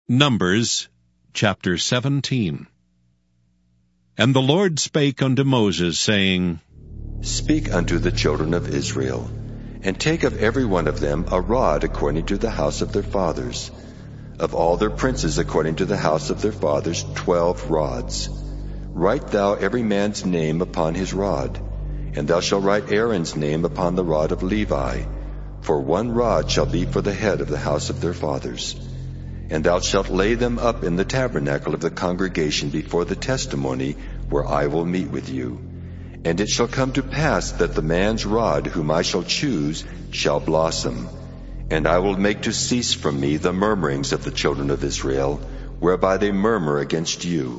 Numbers chapter 17. And the Lord spake unto Moses, saying, Speak unto the children of Israel, and take of every one of them a rod according to the house of their fathers, of all their princes according to the house of their fathers 12 rods. Write thou every man's name upon his rod, and thou shalt write Aaron's name upon the rod of Levi, for 1 rod shall be for the head of the house of their fathers. And thou shalt lay them up in the tabernacle of the congregation before the testimony, where I will meet with you. And it shall come to pass that the man's rod whom I shall choose shall blossom. And I will make to cease from me the murmurings of the children of Israel, whereby they murmur against you.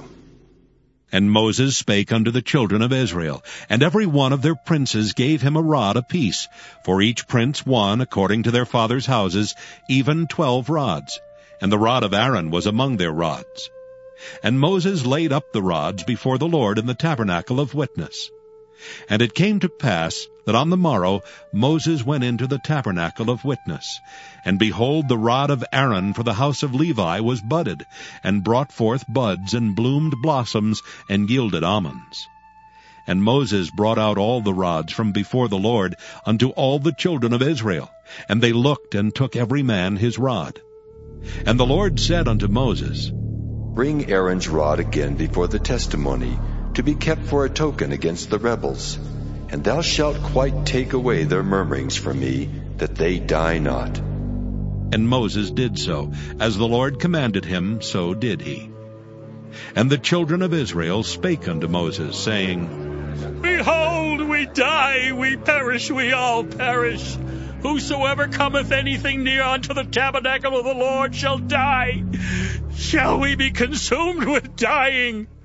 And Moses spake unto the children of Israel, and every one of their princes gave him a rod apiece, for each prince one according to their fathers' houses, even 12 rods. And the rod of Aaron was among their rods. And Moses laid up the rods before the Lord in the tabernacle of witness. And it came to pass that on the morrow Moses went into the tabernacle of witness. And behold, the rod of Aaron for the house of Levi was budded, and brought forth buds, and bloomed blossoms, and yielded almonds. And Moses brought out all the rods from before the Lord unto all the children of Israel. And they looked, and took every man his rod. And the Lord said unto Moses, Bring Aaron's rod again before the testimony, to be kept for a token against the rebels. And thou shalt quite take away their murmurings from me, that they die not. And Moses did so. As the Lord commanded him, so did he. And the children of Israel spake unto Moses, saying, Behold, we die, we perish, we all perish. Whosoever cometh anything near unto the tabernacle of the Lord shall die. Shall we be consumed with dying?